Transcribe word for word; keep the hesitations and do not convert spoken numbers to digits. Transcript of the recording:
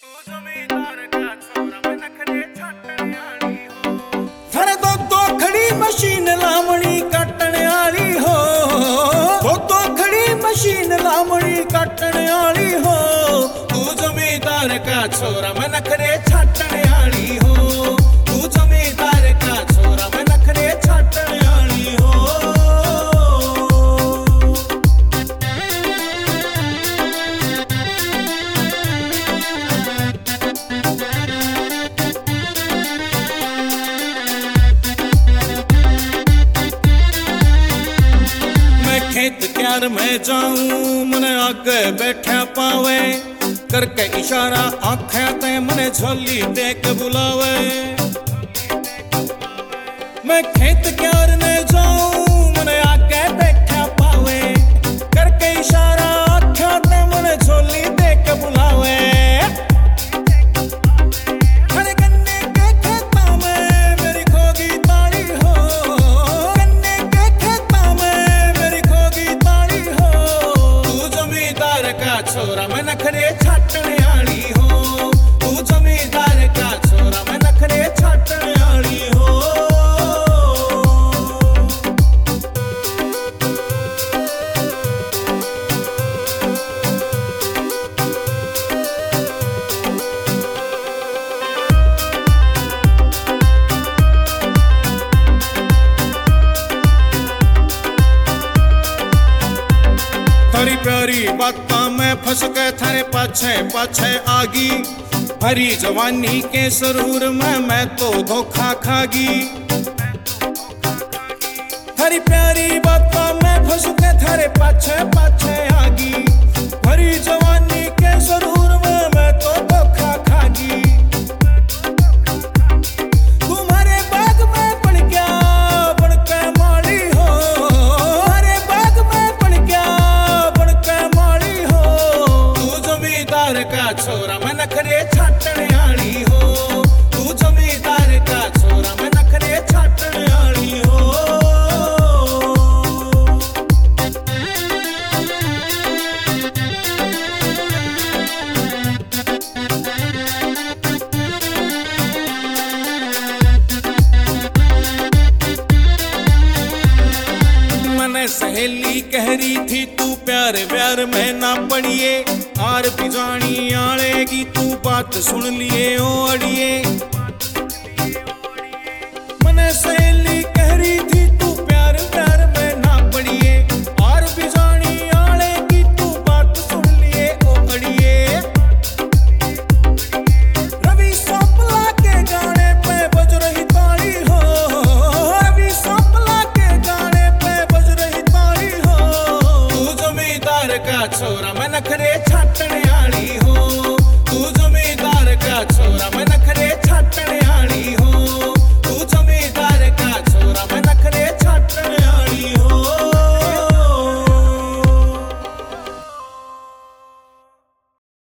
थारे दो दो खड़ी मशीन लामणी कटण आली हो, दो दो खड़ी मशीन लामणी कटण आली हो। तू जमींदार का छोरा मैं नखरे छाटण आली हो, तू जमींदार का छोरा मैं नखरे छाटण आली हो। खेत क्यार में जाऊं मने आगे बैठा पावे, करके इशारा आँखें ते मने झोली दे के बुलावे। मैं खेत क्यार में जाऊं मने आगे बैठा पावे, करके इशारा आँखें ते मने झोली दे के बुलावे। हरे गन्ने के खेतों में मेरी खोगी ताड़ी हो, गन्ने के खेतों में मेरी खोगी ताड़ी हो। तू जमींदार का छोरा मैं नखरे छाटण आली हो, तू जमींदार का छोरा मैं नखरे छाटण आली हो। थारी प्यारी बातों में फंस के थारे पाछे पाछे आगी, भरी जवानी के सरूर में मैं तो धोखा खागी। थारी प्यारी बातों में फंस के थारे पाछे पाछे आगी, भरी जवानी के सरूर में मैं तो धोखा खागी। तुम्हारे बाग में पड़ गया बन के माली हो, हमारे बाग में पड़ गया बन के माली हो। तू जमींदार का छोरा मैं नखरे छाटण आली हो, तू जमींदार का छोरा मैं नखरे छाटण आली हो। मने सहेली कह रही थी तू प्यार प्यार में ना पड़िए, आर पिजानी आड़ेगी तू बात सुन लिए ओ अड़िए। मने सहेली कह रही थी